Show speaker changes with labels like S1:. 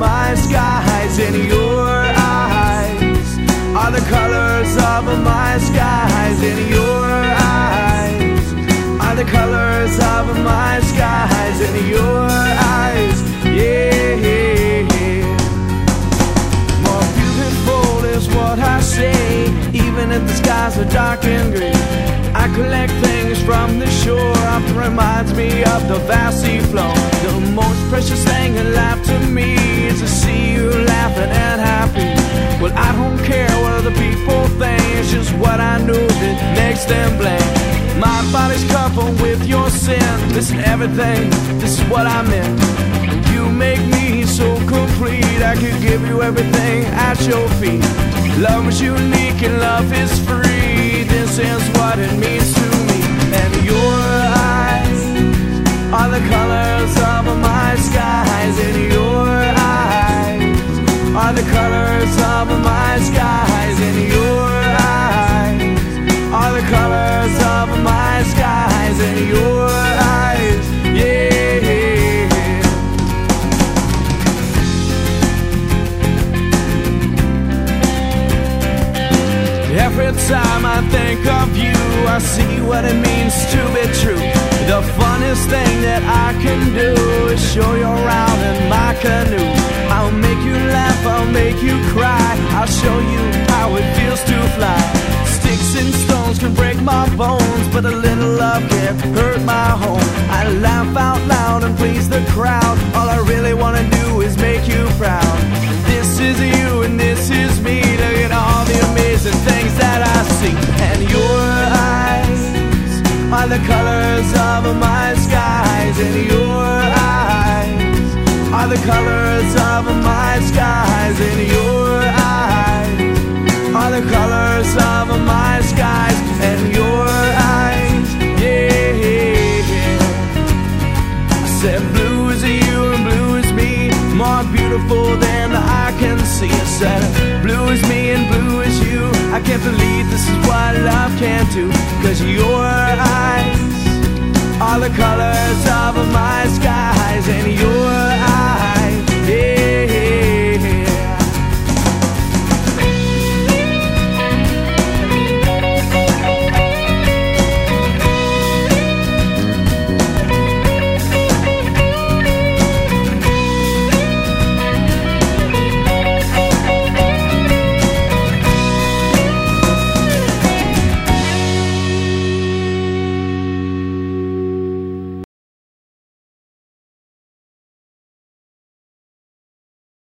S1: my skies, and your eyes are the colors of my skies, and your eyes are the colors of my skies, and your eyes, yeah. More beautiful is what I say, even if the skies are dark and gray. I collect things from the shore, often reminds me of the vast sea floor. The most precious thing in life to me is to see you laughing and happy. Well, I don't care what other people think, it's just what I know that makes them blame. My body's covered with your sin, listen everything, this is what I meant. You make me so complete, I could give you everything at your feet. Love is unique and love is free, this is what it means to me. And your eyes are the colors of my skies, and your eyes are the colors of my skies, and your eyes are the colors of my skies, and your eyes, yeah. Every time I think of you, I see what it means to be true. The funnest thing that I can do is show you around in my canoe. I'll make you laugh, I'll make you cry, I'll show you how it feels to fly. Sticks and stones can break my bones, but a little love can't hurt my home. I laugh out loud and please the crowd, all I really wanna do is make you proud. This is you and this is me, look at all the amazing things that I see. And your eyes are the colors of my skies, and your eyes are the colors of my skies, and your eyes are the colors of my skies, and your eyes, yeah. I said blue is you and blue is me, more beautiful than the eye can see. I said blue is me and blue is you, I can't believe this is what love can do. Cause your eyes are the colors of my skies, and your eyes